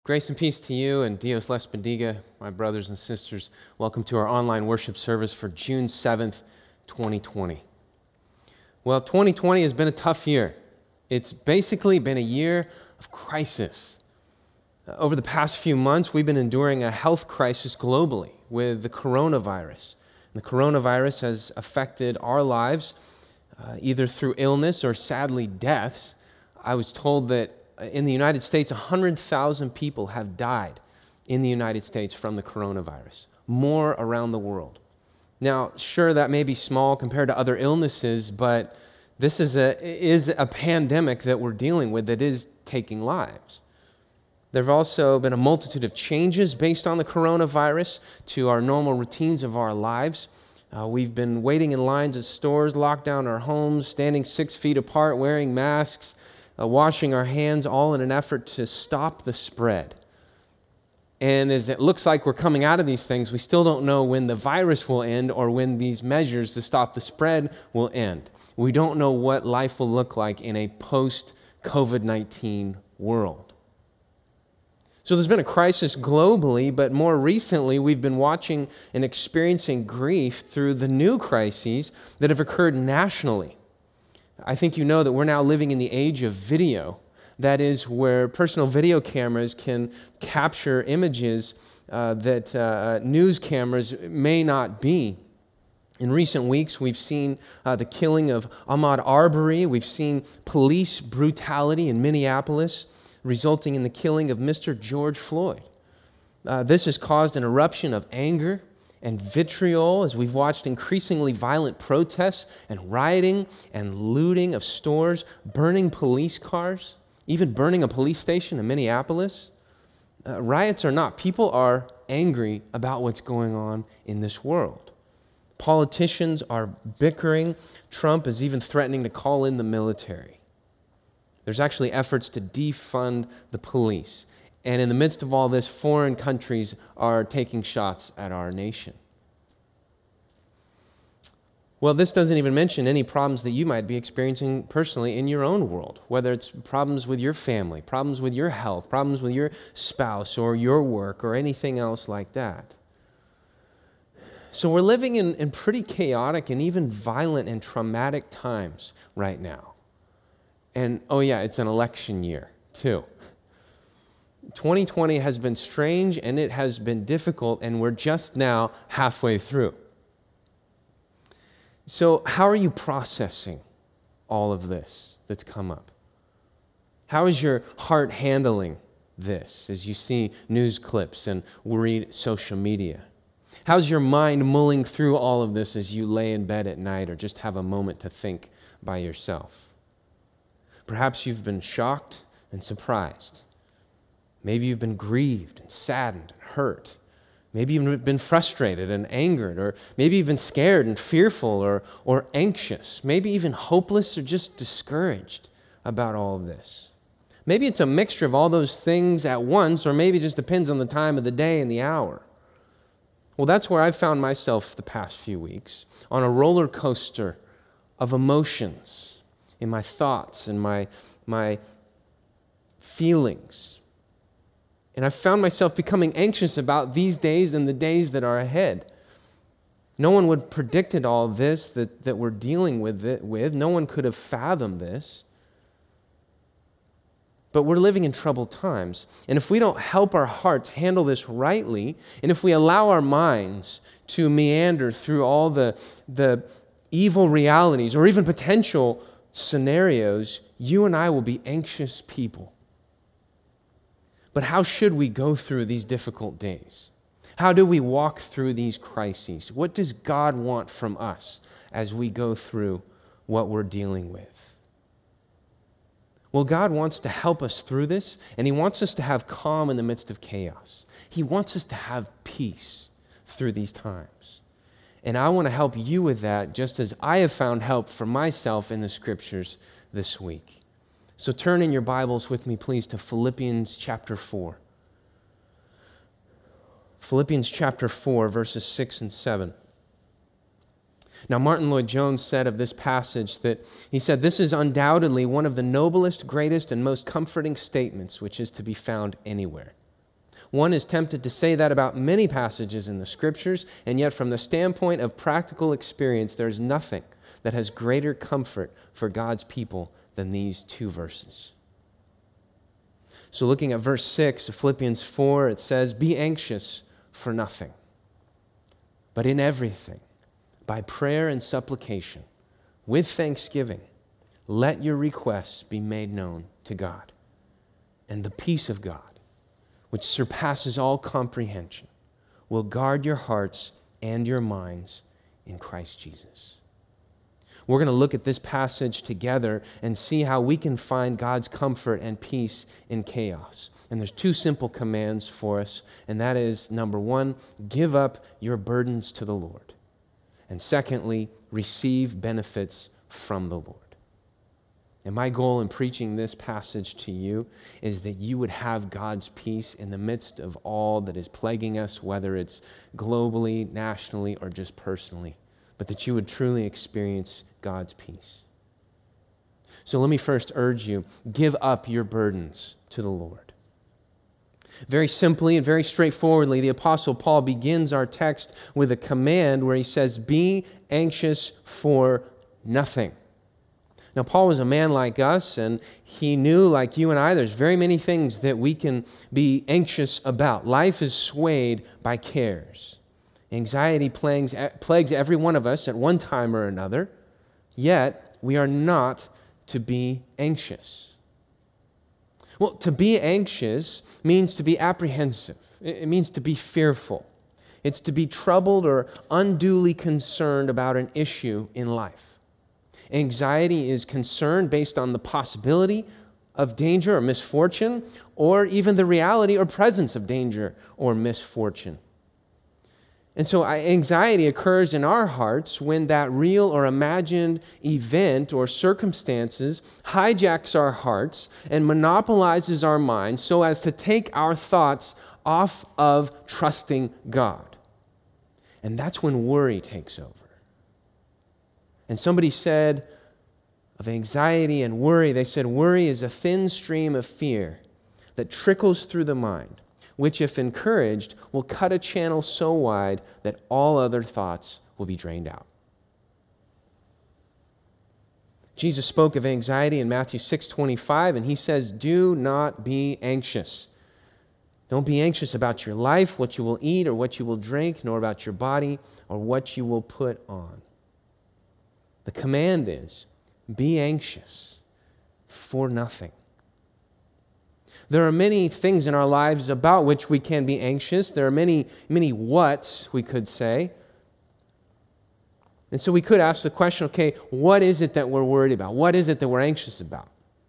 Grace and peace to you and Dios les bendiga, my brothers and sisters. Welcome to our online worship service for June 7th, 2020. Well, 2020 has been a tough year. It's basically been a year of crisis. Over the past few months, we've been enduring a health crisis globally with the coronavirus. The coronavirus has affected our lives either through illness or sadly deaths. I was told that in the United States, 100,000 people have died in the United States from the coronavirus, more around the world. Now, sure, that may be small compared to other illnesses, but this is a pandemic that we're dealing with that is taking lives. There have also been a multitude of changes based on the coronavirus to our normal routines of our lives. We've been waiting in lines at stores, locked down our homes, standing 6 feet apart, wearing masks, washing our hands, all in an effort to stop the spread. And as it looks like we're coming out of these things, we still don't know when the virus will end or when these measures to stop the spread will end. We don't know what life will look like in a post-COVID-19 world. So there's been a crisis globally, but more recently we've been watching and experiencing grief through the new crises that have occurred nationally. I think you know that we're now living in the age of video. That is where personal video cameras can capture images that news cameras may not be. In recent weeks, we've seen the killing of Ahmaud Arbery. We've seen police brutality in Minneapolis, resulting in the killing of Mr. George Floyd. This has caused an eruption of anger and vitriol as we've watched increasingly violent protests and rioting and looting of stores, burning police cars, even burning a police station in Minneapolis. Riots or not, people are angry about what's going on in this world. Politicians are bickering. Trump is even threatening to call in the military. There's actually efforts to defund the police. And in the midst of all this, foreign countries are taking shots at our nation. Well, this doesn't even mention any problems that you might be experiencing personally in your own world, whether it's problems with your family, problems with your health, problems with your spouse or your work or anything else like that. So we're living in pretty chaotic and even violent and traumatic times right now. And oh yeah, it's an election year too. 2020 has been strange and it has been difficult, and we're just now halfway through. So how are you processing all of this that's come up? How is your heart handling this as you see news clips and read social media? How's your mind mulling through all of this as you lay in bed at night or just have a moment to think by yourself? Perhaps you've been shocked and surprised. Maybe you've been grieved and saddened and hurt. Maybe you've been frustrated and angered, or maybe you've been scared and fearful or anxious. Maybe even hopeless or just discouraged about all of this. Maybe it's a mixture of all those things at once, or maybe it just depends on the time of the day and the hour. Well, that's where I've found myself the past few weeks, on a roller coaster of emotions in my thoughts and my feelings. And I've found myself becoming anxious about these days and the days that are ahead. No one would have predicted all this that we're dealing with. No one could have fathomed this. But we're living in troubled times. And if we don't help our hearts handle this rightly, and if we allow our minds to meander through all the evil realities or even potential scenarios, you and I will be anxious people. But how should we go through these difficult days? How do we walk through these crises? What does God want from us as we go through what we're dealing with? Well, God wants to help us through this, and He wants us to have calm in the midst of chaos. He wants us to have peace through these times. And I want to help you with that, just as I have found help for myself in the Scriptures this week. So turn in your Bibles with me, please, to Philippians chapter 4. Philippians chapter 4, verses 6 and 7. Now, Martin Lloyd-Jones said of this passage that he said, "This is undoubtedly one of the noblest, greatest, and most comforting statements which is to be found anywhere. One is tempted to say that about many passages in the Scriptures, and yet from the standpoint of practical experience, there's nothing that has greater comfort for God's people than these two verses. So looking at verse 6 of Philippians 4, it says, "Be anxious for nothing, but in everything, by prayer and supplication, with thanksgiving, let your requests be made known to God. And the peace of God, which surpasses all comprehension, will guard your hearts and your minds in Christ Jesus." We're going to look at this passage together and see how we can find God's comfort and peace in chaos. And there's two simple commands for us, and that is, number one, give up your burdens to the Lord. And secondly, receive benefits from the Lord. And my goal in preaching this passage to you is that you would have God's peace in the midst of all that is plaguing us, whether it's globally, nationally, or just personally, but that you would truly experience God's peace. So let me first urge you, give up your burdens to the Lord. Very simply and very straightforwardly, the Apostle Paul begins our text with a command where he says, "Be anxious for nothing." Now, Paul was a man like us, and he knew, like you and I, there's very many things that we can be anxious about. Life is swayed by cares. Anxiety plagues every one of us at one time or another, yet we are not to be anxious. Well, to be anxious means to be apprehensive. It means to be fearful. It's to be troubled or unduly concerned about an issue in life. Anxiety is concern based on the possibility of danger or misfortune, or even the reality or presence of danger or misfortune. And so anxiety occurs in our hearts when that real or imagined event or circumstances hijacks our hearts and monopolizes our minds so as to take our thoughts off of trusting God. And that's when worry takes over. And somebody said of anxiety and worry, they said, worry is a thin stream of fear that trickles through the mind, which, if encouraged, will cut a channel so wide that all other thoughts will be drained out. Jesus spoke of anxiety in Matthew 6:25, and he says, "Do not be anxious. Don't be anxious about your life, what you will eat or what you will drink, nor about your body or what you will put on." The command is, be anxious for nothing. There are many things in our lives about which we can be anxious. There are many whats, we could say. And so we could ask the question, okay, what is it that we're worried about? What is it that we're anxious about?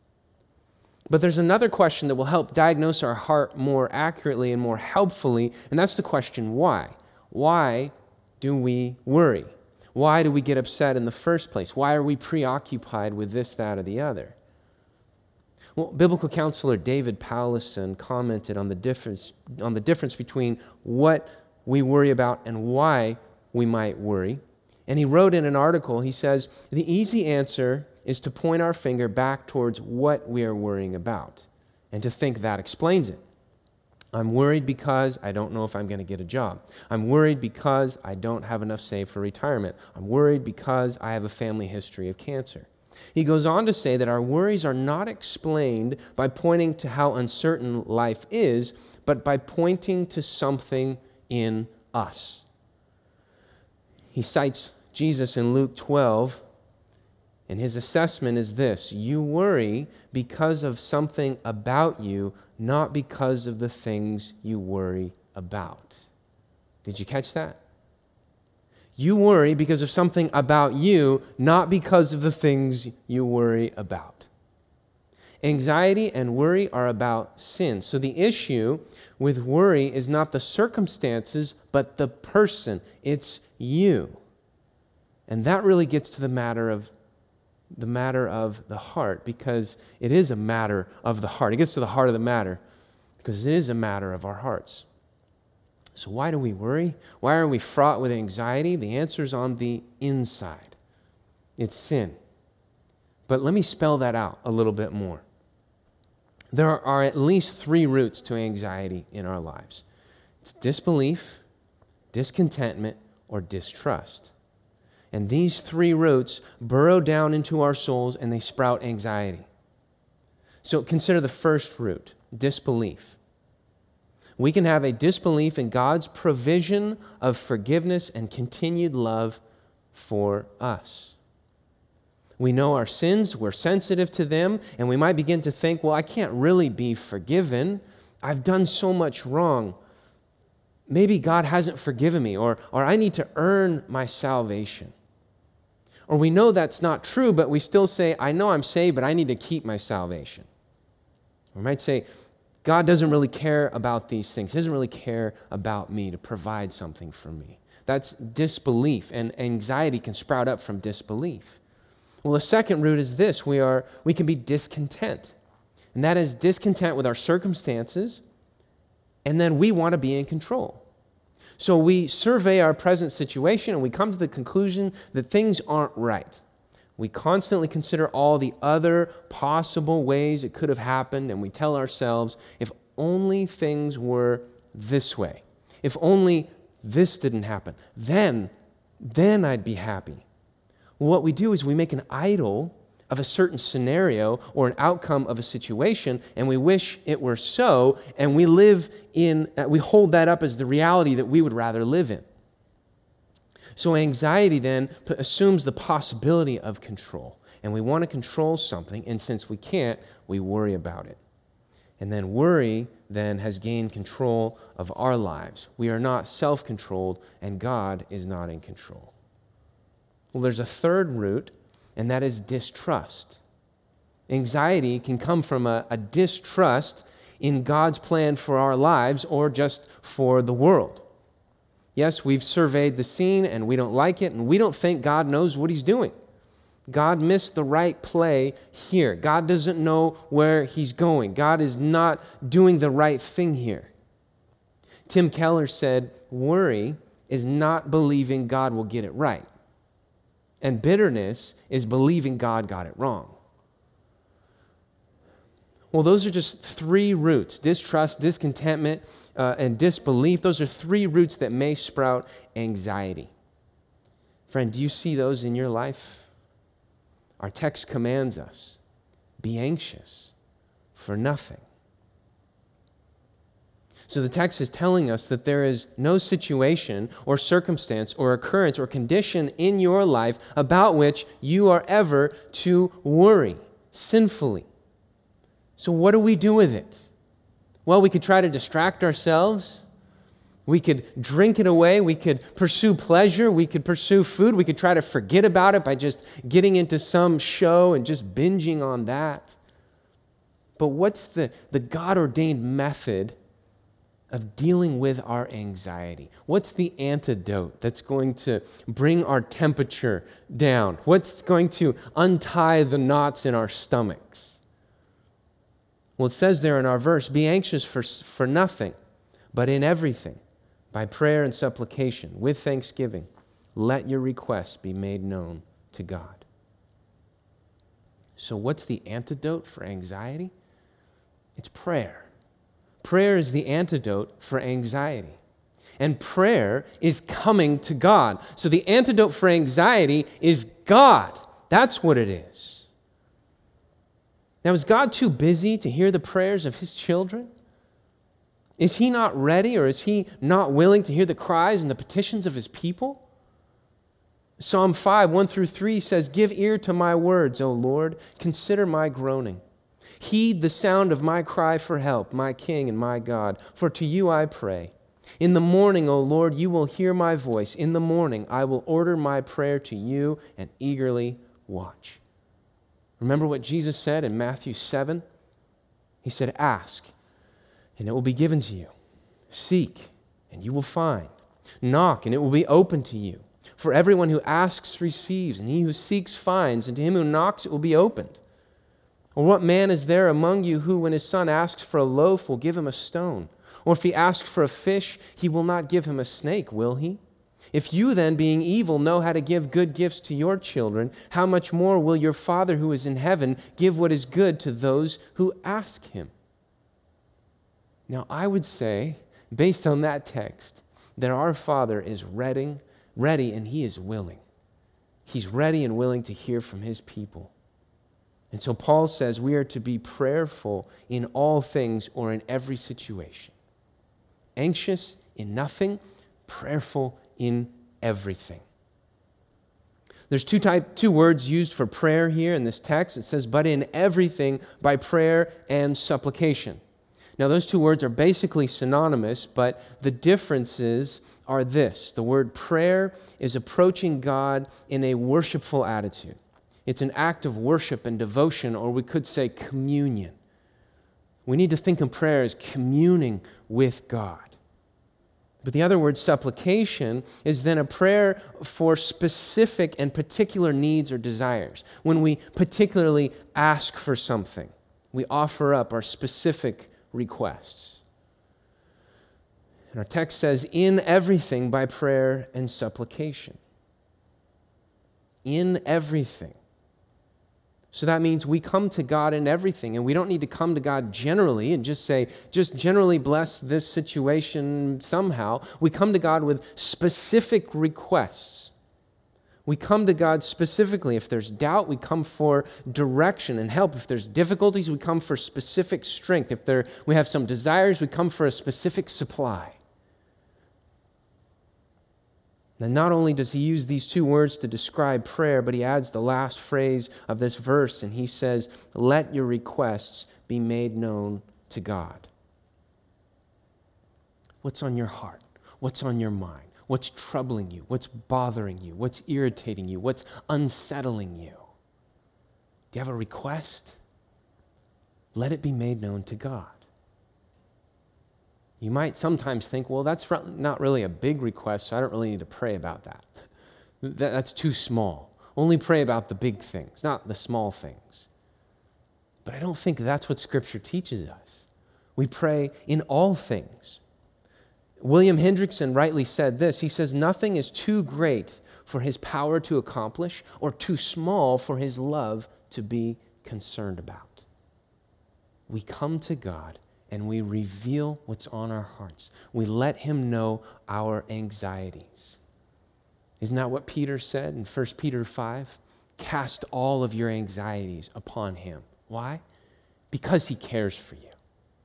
But there's another question that will help diagnose our heart more accurately and more helpfully, and that's the question, why? Why do we worry? Why do we get upset in the first place? Why are we preoccupied with this, that, or the other? Well, biblical counselor David Powlison commented on the difference between what we worry about and why we might worry. And he wrote in an article, he says, "The easy answer is to point our finger back towards what we are worrying about and to think that explains it. I'm worried because I don't know if I'm going to get a job. I'm worried because I don't have enough saved for retirement. I'm worried because I have a family history of cancer." He goes on to say that our worries are not explained by pointing to how uncertain life is, but by pointing to something in us. He cites Jesus in Luke 12, and his assessment is this: you worry because of something about you, not because of the things you worry about. Did you catch that? You worry because of something about you, not because of the things you worry about. Anxiety and worry are about sin. So the issue with worry is not the circumstances, but the person. It's you. And that really gets to the matter of the heart, because it is a matter of the heart. It gets to the heart of the matter because it is a matter of our hearts. So why do we worry? Why are we fraught with anxiety? The answer's on the inside. It's sin. But let me spell that out a little bit more. There are at least 3 roots to anxiety in our lives. It's disbelief, discontentment, or distrust. And these 3 roots burrow down into our souls and they sprout anxiety. So consider the first root, disbelief. We can have a disbelief in God's provision of forgiveness and continued love for us. We know our sins, we're sensitive to them, and we might begin to think, well, I can't really be forgiven. I've done so much wrong. Maybe God hasn't forgiven me, or I need to earn my salvation. Or we know that's not true, but we still say, I know I'm saved, but I need to keep my salvation. We might say, God doesn't really care about these things. He doesn't really care about me to provide something for me. That's disbelief, and anxiety can sprout up from disbelief. Well, the second root is this. We can be discontent. And that is discontent with our circumstances, and then we want to be in control. So we survey our present situation and we come to the conclusion that things aren't right. We constantly consider all the other possible ways it could have happened, and we tell ourselves, if only things were this way, if only this didn't happen, then I'd be happy. What we do is we make an idol of a certain scenario or an outcome of a situation, and we wish it were so, and we hold that up as the reality that we would rather live in. So anxiety then assumes the possibility of control, and we want to control something, and since we can't, we worry about it. And then worry then has gained control of our lives. We are not self-controlled, and God is not in control. Well, there's a third root, and that is distrust. Anxiety can come from a distrust in God's plan for our lives or just for the world. Yes, we've surveyed the scene and we don't like it, and we don't think God knows what He's doing. God missed the right play here. God doesn't know where He's going. God is not doing the right thing here. Tim Keller said, worry is not believing God will get it right. And bitterness is believing God got it wrong. Well, those are just 3 roots: distrust, discontentment, and disbelief. Those are 3 roots that may sprout anxiety. Friend, do you see those in your life? Our text commands us, be anxious for nothing. So the text is telling us that there is no situation or circumstance or occurrence or condition in your life about which you are ever to worry sinfully. So what do we do with it? Well, we could try to distract ourselves. We could drink it away. We could pursue pleasure. We could pursue food. We could try to forget about it by just getting into some show and just binging on that. But what's the God-ordained method of dealing with our anxiety? What's the antidote that's going to bring our temperature down? What's going to untie the knots in our stomachs? Well, it says there in our verse, be anxious for nothing, but in everything, by prayer and supplication, with thanksgiving, let your requests be made known to God. So what's the antidote for anxiety? It's prayer. Prayer is the antidote for anxiety. And prayer is coming to God. So the antidote for anxiety is God. That's what it is. Now, is God too busy to hear the prayers of His children? Is He not ready, or is He not willing to hear the cries and the petitions of His people? Psalm 5, 1-3 says, give ear to my words, O Lord. Consider my groaning. Heed the sound of my cry for help, my King and my God, for to you I pray. In the morning, O Lord, you will hear my voice. In the morning, I will order my prayer to you and eagerly watch. Remember what Jesus said in Matthew 7? He said, ask, and it will be given to you. Seek, and you will find. Knock, and it will be open to you. For everyone who asks receives, and he who seeks finds, and to him who knocks it will be opened. Or what man is there among you who, when his son asks for a loaf, will give him a stone? Or if he asks for a fish, he will not give him a snake, will he? If you then, being evil, know how to give good gifts to your children, how much more will your Father who is in heaven give what is good to those who ask Him? Now, I would say, based on that text, that our Father is ready, and He is willing. He's ready and willing to hear from His people. And so Paul says we are to be prayerful in all things or in every situation. Anxious in nothing, prayerful in everything. There's two words used for prayer here in this text. It says, but in everything by prayer and supplication. Now, those two words are basically synonymous, but the differences are this. The word prayer is approaching God in a worshipful attitude. It's an act of worship and devotion, or we could say communion. We need to think of prayer as communing with God. But the other word, supplication, is then a prayer for specific and particular needs or desires. When we particularly ask for something, we offer up our specific requests. And our text says, in everything by prayer and supplication. In everything. So that means we come to God in everything, and we don't need to come to God generally and just say, just generally bless this situation somehow. We come to God with specific requests. We come to God specifically. If there's doubt, we come for direction and help. If there's difficulties, we come for specific strength. If we have some desires, we come for a specific supply. And not only does he use these two words to describe prayer, but he adds the last phrase of this verse, and he says, let your requests be made known to God. What's on your heart? What's on your mind? What's troubling you? What's bothering you? What's irritating you? What's unsettling you? Do you have a request? Let it be made known to God. You might sometimes think, well, that's not really a big request, so I don't really need to pray about that. That's too small. Only pray about the big things, not the small things. But I don't think that's what Scripture teaches us. We pray in all things. William Hendrickson rightly said this. He says, nothing is too great for His power to accomplish or too small for His love to be concerned about. We come to God and we reveal what's on our hearts. We let Him know our anxieties. Isn't that what Peter said in 1 Peter 5? Cast all of your anxieties upon Him. Why? Because He cares for you.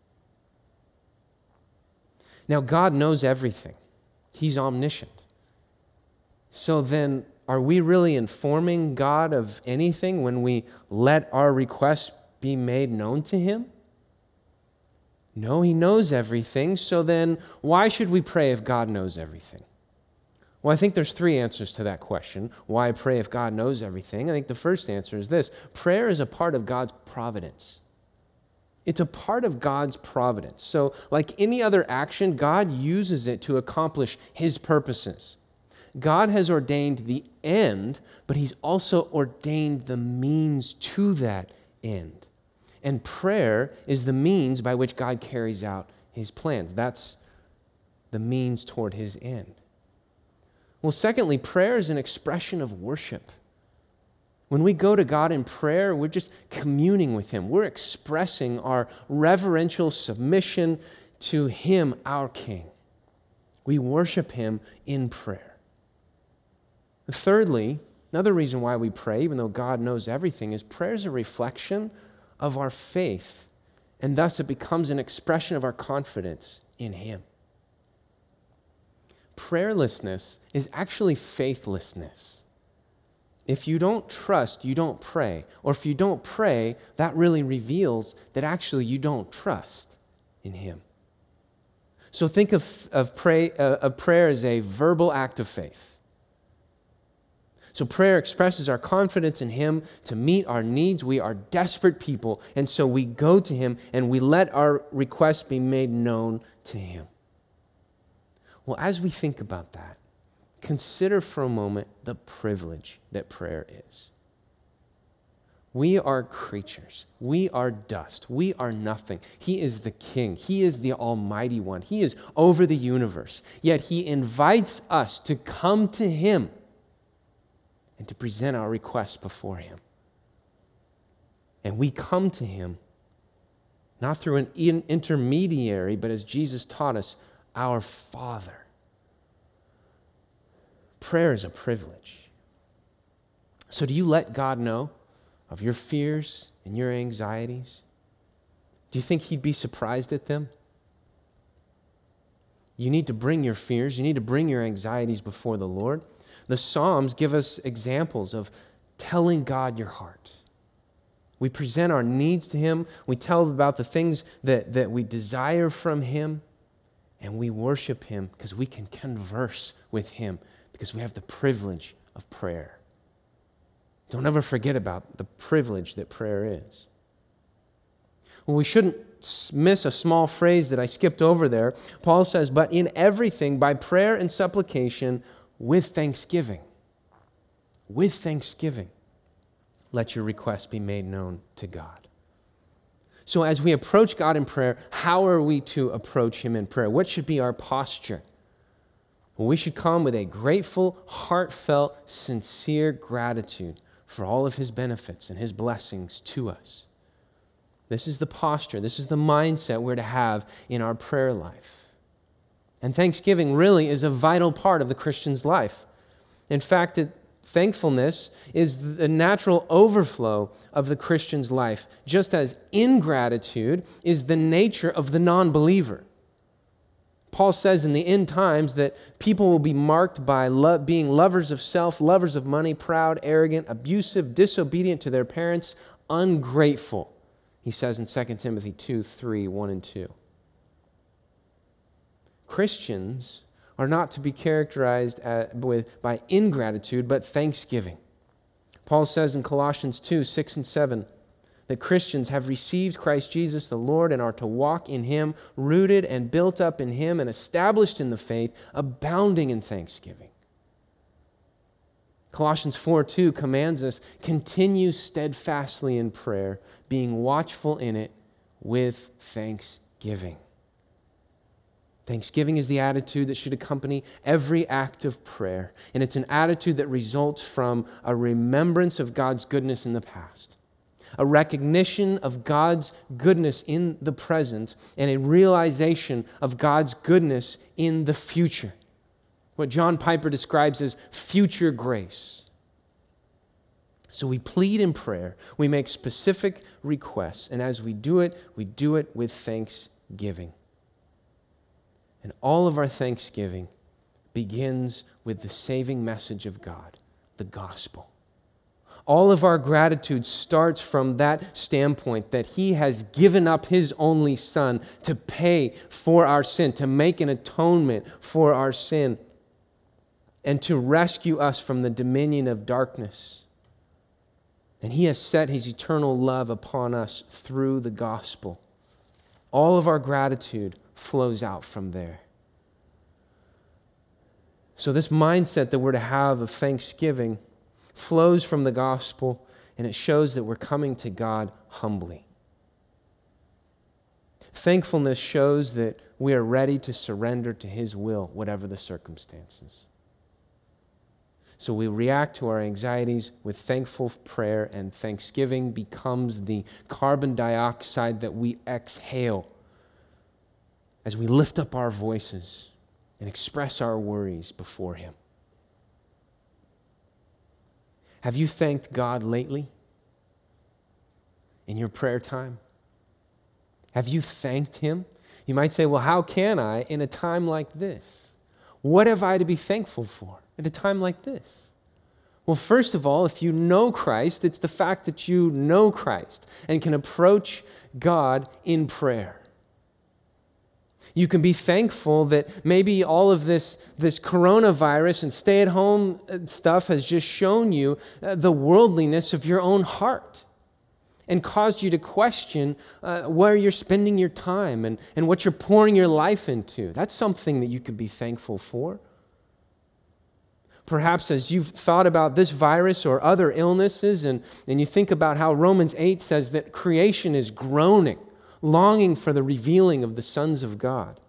Now, God knows everything. He's omniscient. So then, are we really informing God of anything when we let our requests be made known to Him? No, He knows everything. So then, why should we pray if God knows everything? Well, I think there's three answers to that question. Why pray if God knows everything? I think the first answer is this. Prayer is a part of God's providence. It's a part of God's providence. So, like any other action, God uses it to accomplish His purposes. God has ordained the end, but He's also ordained the means to that end. And prayer is the means by which God carries out His plans. That's the means toward His end. Well, secondly, prayer is an expression of worship. When we go to God in prayer, we're just communing with Him. We're expressing our reverential submission to Him, our King. We worship Him in prayer. Thirdly, another reason why we pray, even though God knows everything, is prayer is a reflection of our faith, and thus it becomes an expression of our confidence in Him. Prayerlessness is actually faithlessness. If you don't trust, you don't pray. Or if you don't pray, that really reveals that actually you don't trust in Him. So think of prayer as a verbal act of faith. So prayer expresses our confidence in Him to meet our needs. We are desperate people, and so we go to Him and we let our requests be made known to Him. Well, as we think about that, consider for a moment the privilege that prayer is. We are creatures. We are dust. We are nothing. He is the King. He is the Almighty One. He is over the universe. Yet He invites us to come to Him and to present our requests before Him. And we come to Him not through an intermediary, but as Jesus taught us, our Father. Prayer is a privilege. So do you let God know of your fears and your anxieties? Do you think He'd be surprised at them? You need to bring your fears, you need to bring your anxieties before the Lord. The Psalms give us examples of telling God your heart. We present our needs to Him, we tell about the things that we desire from Him, and we worship Him because we can converse with Him, because we have the privilege of prayer. Don't ever forget about the privilege that prayer is. Well, we shouldn't miss a small phrase that I skipped over there. Paul says, but in everything, by prayer and supplication, with thanksgiving. With thanksgiving, let your requests be made known to God. So as we approach God in prayer, how are we to approach Him in prayer? What should be our posture? Well, we should come with a grateful, heartfelt, sincere gratitude for all of His benefits and His blessings to us. This is the posture, this is the mindset we're to have in our prayer life. And thanksgiving really is a vital part of the Christian's life. In fact, thankfulness is the natural overflow of the Christian's life, just as ingratitude is the nature of the non-believer. Paul says in the end times that people will be marked by being lovers of self, lovers of money, proud, arrogant, abusive, disobedient to their parents, ungrateful. He says in 2 Timothy 2:3, 1 and 2. Christians are not to be characterized by ingratitude, but thanksgiving. Paul says in Colossians 2:6 and 7, that Christians have received Christ Jesus the Lord and are to walk in Him, rooted and built up in Him and established in the faith, abounding in thanksgiving. Colossians 4:2 commands us, continue steadfastly in prayer, being watchful in it with thanksgiving. Thanksgiving is the attitude that should accompany every act of prayer, and it's an attitude that results from a remembrance of God's goodness in the past, a recognition of God's goodness in the present, and a realization of God's goodness in the future. What John Piper describes as future grace. So we plead in prayer, we make specific requests, and as we do it with thanksgiving. And all of our thanksgiving begins with the saving message of God, the gospel. All of our gratitude starts from that standpoint that He has given up His only Son to pay for our sin, to make an atonement for our sin, and to rescue us from the dominion of darkness. And He has set His eternal love upon us through the gospel. All of our gratitude flows out from there. So this mindset that we're to have of thanksgiving flows from the gospel, and it shows that we're coming to God humbly. Thankfulness shows that we are ready to surrender to His will, whatever the circumstances. So we react to our anxieties with thankful prayer, and thanksgiving becomes the carbon dioxide that we exhale as we lift up our voices and express our worries before Him. Have you thanked God lately in your prayer time? Have you thanked Him? You might say, well, how can I in a time like this? What have I to be thankful for at a time like this? Well, first of all, if you know Christ, it's the fact that you know Christ and can approach God in prayer. You can be thankful that maybe all of this coronavirus and stay-at-home stuff has just shown you the worldliness of your own heart and caused you to question where you're spending your time and what you're pouring your life into. That's something that you can be thankful for. Perhaps as you've thought about this virus or other illnesses and you think about how Romans 8 says that creation is groaning, longing for the revealing of the sons of God.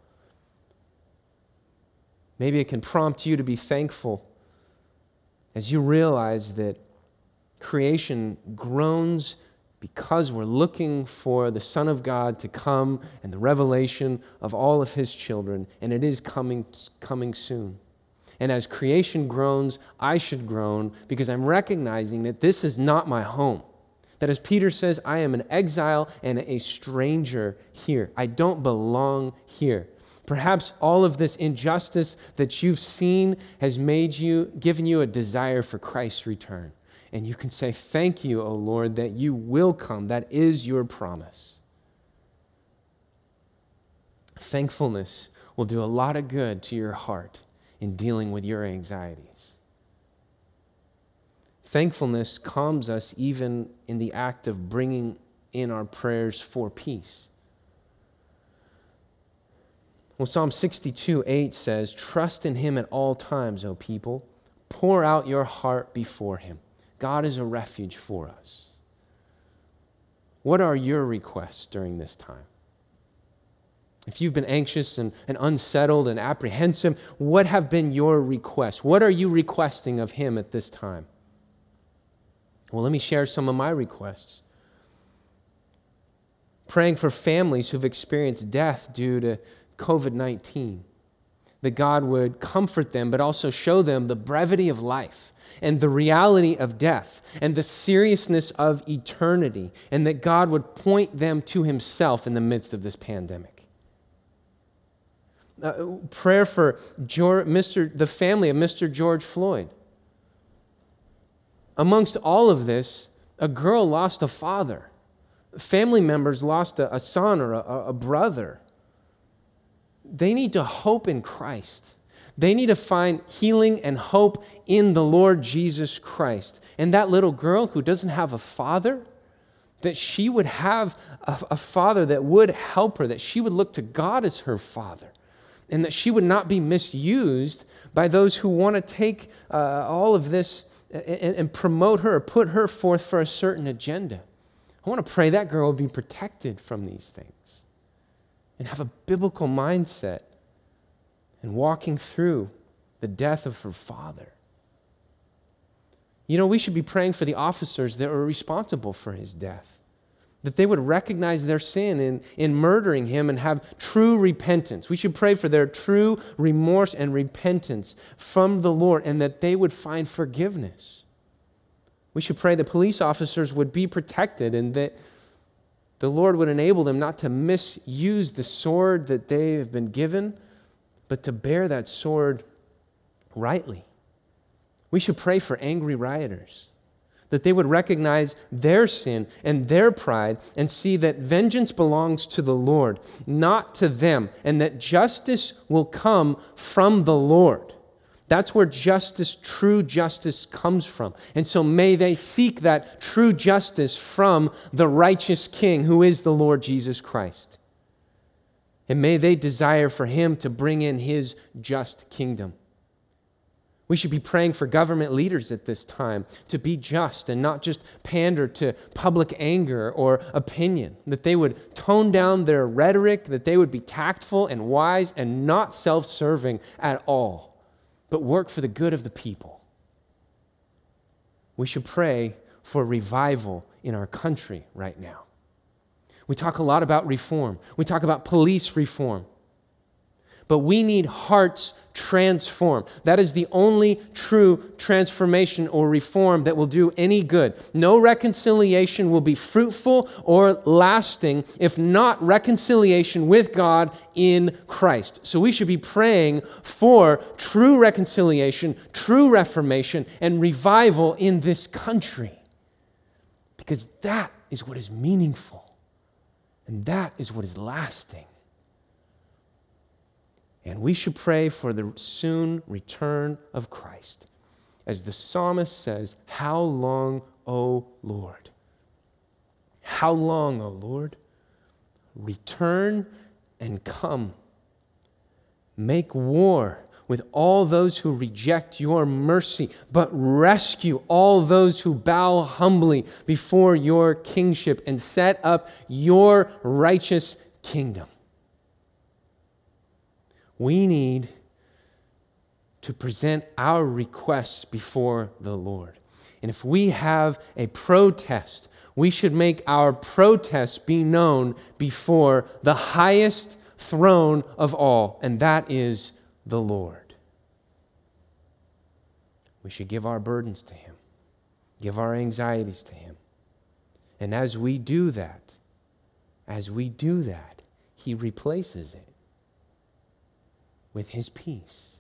Maybe it can prompt you to be thankful as you realize that creation groans because we're looking for the Son of God to come and the revelation of all of his children, and it is coming soon. And as creation groans, I should groan because I'm recognizing that this is not my home. That as Peter says, I am an exile and a stranger here. I don't belong here. Perhaps all of this injustice that you've seen has given you a desire for Christ's return. And you can say, thank you, O Lord, that you will come. That is your promise. Thankfulness will do a lot of good to your heart in dealing with your anxieties. Thankfulness calms us even in the act of bringing in our prayers for peace. Well, Psalm 62:8 says, trust in him at all times, O people. Pour out your heart before him. God is a refuge for us. What are your requests during this time? If you've been anxious and unsettled and apprehensive, what have been your requests? What are you requesting of him at this time? Well, let me share some of my requests. Praying for families who've experienced death due to COVID-19, that God would comfort them, but also show them the brevity of life and the reality of death and the seriousness of eternity, and that God would point them to himself in the midst of this pandemic. Prayer for the family of Mr. George Floyd. Amongst all of this, a girl lost a father. Family members lost a son or a brother. They need to hope in Christ. They need to find healing and hope in the Lord Jesus Christ. And that little girl who doesn't have a father, that she would have a father that would help her, that she would look to God as her father, and that she would not be misused by those who want to take all of this and promote her or put her forth for a certain agenda. I want to pray that girl will be protected from these things and have a biblical mindset and walking through the death of her father. You know, we should be praying for the officers that were responsible for his death, that they would recognize their sin in murdering him and have true repentance. We should pray for their true remorse and repentance from the Lord, and that they would find forgiveness. We should pray that police officers would be protected and that the Lord would enable them not to misuse the sword that they have been given, but to bear that sword rightly. We should pray for angry rioters, that they would recognize their sin and their pride and see that vengeance belongs to the Lord, not to them, and that justice will come from the Lord. That's where justice, true justice, comes from. And so may they seek that true justice from the righteous King, who is the Lord Jesus Christ. And may they desire for him to bring in his just kingdom. We should be praying for government leaders at this time to be just and not just pander to public anger or opinion, that they would tone down their rhetoric, that they would be tactful and wise and not self-serving at all, but work for the good of the people. We should pray for revival in our country right now. We talk a lot about reform. We talk about police reform. But we need hearts transformed. That is the only true transformation or reform that will do any good. No reconciliation will be fruitful or lasting if not reconciliation with God in Christ. So we should be praying for true reconciliation, true reformation, and revival in this country. Because that is what is meaningful. And that is what is lasting. And we should pray for the soon return of Christ. As the psalmist says, how long, O Lord? How long, O Lord? Return and come. Make war with all those who reject your mercy, but rescue all those who bow humbly before your kingship and set up your righteous kingdom. We need to present our requests before the Lord. And if we have a protest, We should make our protests be known before the highest throne of all, and that is the Lord. We should give our burdens to Him, give our anxieties to Him. And as we do that, He replaces it with His peace.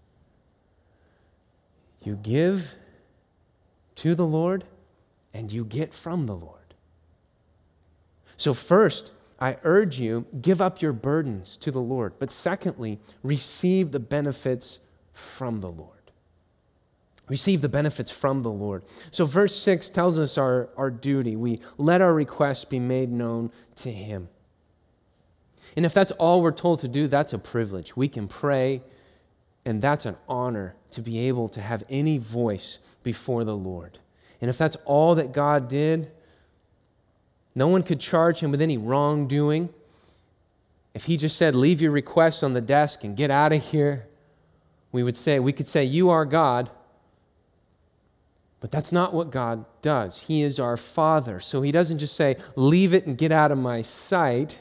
You give to the Lord, and you get from the Lord. So first, I urge you, give up your burdens to the Lord. But secondly, receive the benefits from the Lord. Receive the benefits from the Lord. So verse 6 tells us our duty. We let our requests be made known to Him. And if that's all we're told to do, that's a privilege. We can pray, and that's an honor to be able to have any voice before the Lord. And if that's all that God did, no one could charge Him with any wrongdoing. If He just said, leave your requests on the desk and get out of here, we could say, you are God. But that's not what God does. He is our Father. So He doesn't just say, leave it and get out of my sight.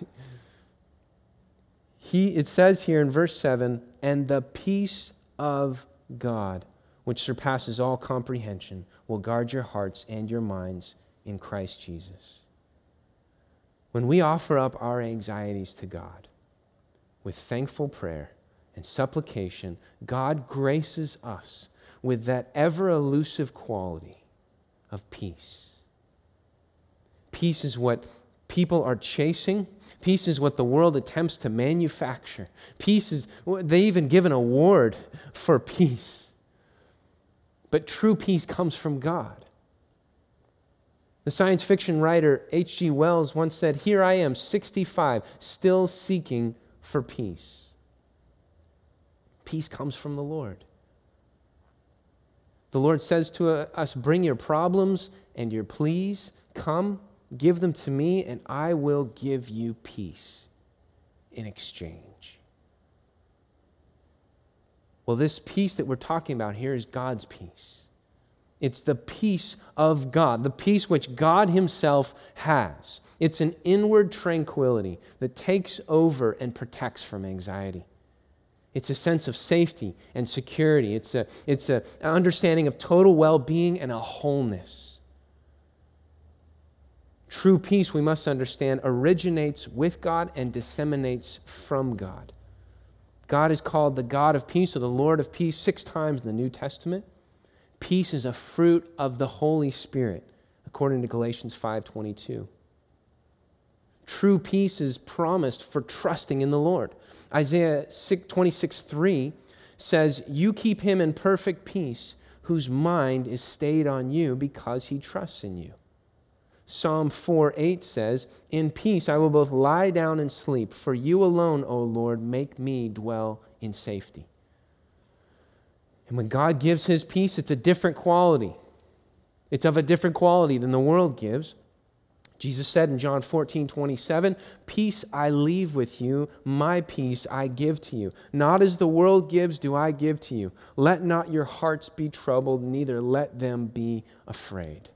It says here in verse 7, and the peace of God, which surpasses all comprehension, will guard your hearts and your minds in Christ Jesus. When we offer up our anxieties to God with thankful prayer and supplication, God graces us with that ever-elusive quality of peace. Peace is what people are chasing. Peace is what the world attempts to manufacture. Peace is, they even give an award for peace. But true peace comes from God. The science fiction writer H.G. Wells once said, here I am, 65, still seeking for peace. Peace comes from the Lord. The Lord says to us, bring your problems and your pleas. Come, give them to me, and I will give you peace in exchange. Well, this peace that we're talking about here is God's peace. It's the peace of God, the peace which God Himself has. It's an inward tranquility that takes over and protects from anxiety. It's a sense of safety and security. It's an understanding of total well-being and a wholeness. True peace, we must understand, originates with God and disseminates from God. God is called the God of peace or the Lord of peace 6 times in the New Testament. Peace is a fruit of the Holy Spirit, according to Galatians 5:22. True peace is promised for trusting in the Lord. Isaiah 26:3 says, you keep him in perfect peace, whose mind is stayed on you because he trusts in you. Psalm 4:8 says, in peace I will both lie down and sleep, for you alone, O Lord, make me dwell in safety. And when God gives His peace, it's a different quality. It's of a different quality than the world gives. Jesus said in John 14:27, peace I leave with you, my peace I give to you. Not as the world gives do I give to you. Let not your hearts be troubled, neither let them be afraid.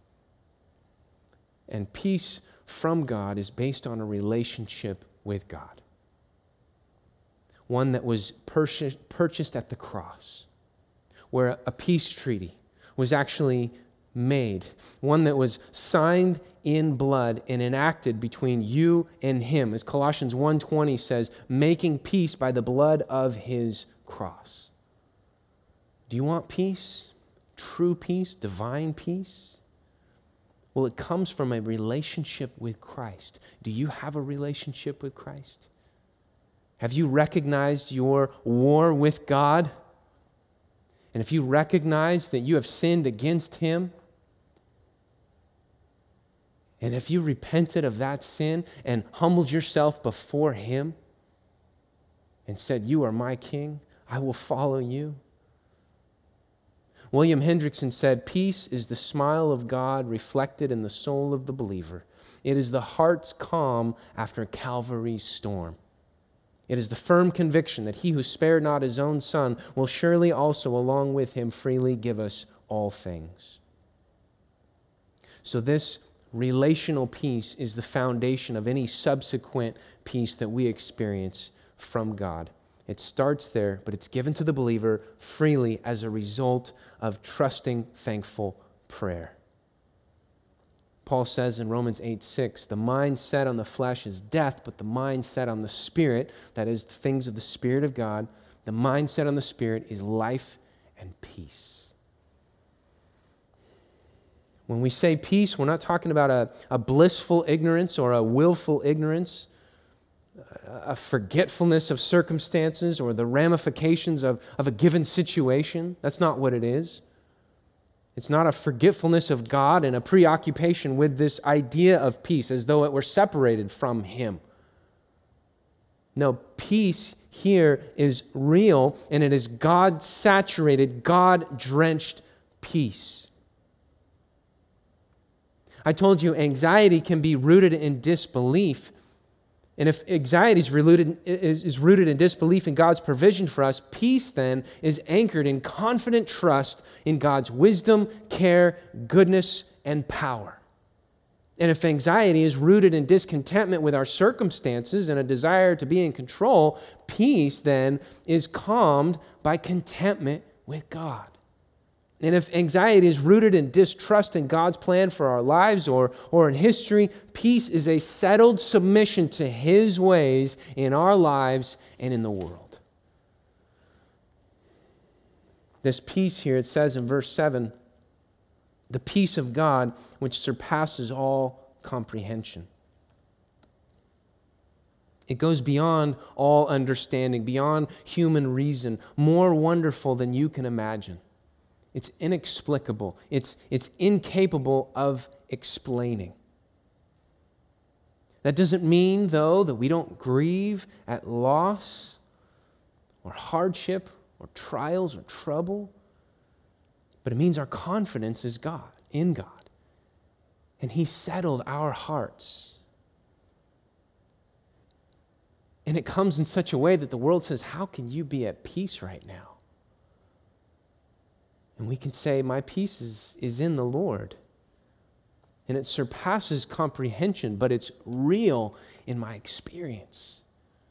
And peace from God is based on a relationship with God. One that was purchased at the cross, where a peace treaty was actually made. One that was signed in blood and enacted between you and Him. As Colossians 1:20 says, making peace by the blood of His cross. Do you want peace? True peace? Divine peace? Well, it comes from a relationship with Christ. Do you have a relationship with Christ? Have you recognized your war with God? And if you recognize that you have sinned against Him, and if you repented of that sin and humbled yourself before Him and said, you are my King, I will follow you. William Hendrickson said, peace is the smile of God reflected in the soul of the believer. It is the heart's calm after Calvary's storm. It is the firm conviction that He who spared not His own Son will surely also along with Him freely give us all things. So this Relational peace is the foundation of any subsequent peace that we experience from God. It starts there, but it's given to the believer freely as a result of trusting, thankful prayer. Paul says in Romans 8:6, the mind set on the flesh is death, but the mind set on the Spirit, that is, the things of the Spirit of God, the mind set on the Spirit is life and peace. When we say peace, we're not talking about a blissful ignorance or a willful ignorance, a forgetfulness of circumstances or the ramifications of a given situation. That's not what it is. It's not a forgetfulness of God and a preoccupation with this idea of peace as though it were separated from Him. No, peace here is real, and it is God-saturated, God-drenched peace. I told you anxiety can be rooted in disbelief. And if anxiety is rooted in disbelief in God's provision for us, peace then is anchored in confident trust in God's wisdom, care, goodness, and power. And if anxiety is rooted in discontentment with our circumstances and a desire to be in control, peace then is calmed by contentment with God. And if anxiety is rooted in distrust in God's plan for our lives or in history, peace is a settled submission to His ways in our lives and in the world. This peace here, it says in verse 7, the peace of God which surpasses all comprehension. It goes beyond all understanding, beyond human reason, more wonderful than you can imagine. It's inexplicable. It's incapable of explaining. That doesn't mean, though, that we don't grieve at loss or hardship or trials or trouble, but it means our confidence is God, in God. And He settled our hearts. And it comes in such a way that the world says, how can you be at peace right now? And we can say, my peace is in the Lord. And it surpasses comprehension, but it's real in my experience.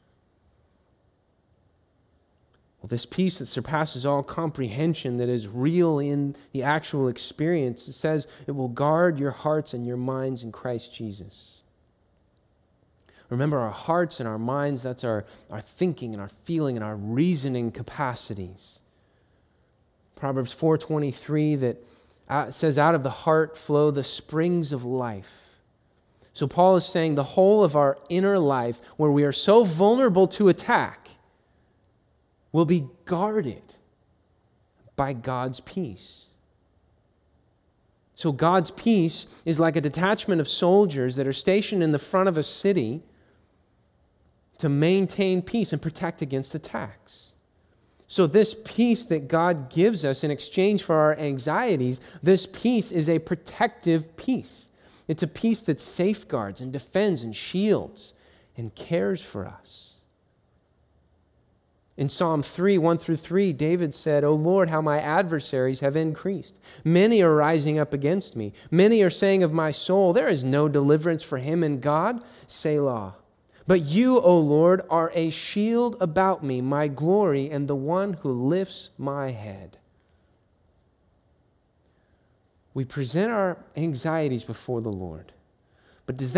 Well, this peace that surpasses all comprehension, that is real in the actual experience, it says it will guard your hearts and your minds in Christ Jesus. Remember, our hearts and our minds, that's our thinking and our feeling and our reasoning capacities. Proverbs 4:23 that says, out of the heart flow the springs of life. So Paul is saying the whole of our inner life, where we are so vulnerable to attack, will be guarded by God's peace. So God's peace is like a detachment of soldiers that are stationed in the front of a city to maintain peace and protect against attacks. So this peace that God gives us in exchange for our anxieties, this peace is a protective peace. It's a peace that safeguards and defends and shields and cares for us. In Psalm 3, 1-3, David said, O Lord, how my adversaries have increased. Many are rising up against me. Many are saying of my soul, there is no deliverance for him in God. Selah. But you, O Lord, are a shield about me, my glory, and the one who lifts my head. We present our anxieties before the Lord. But does that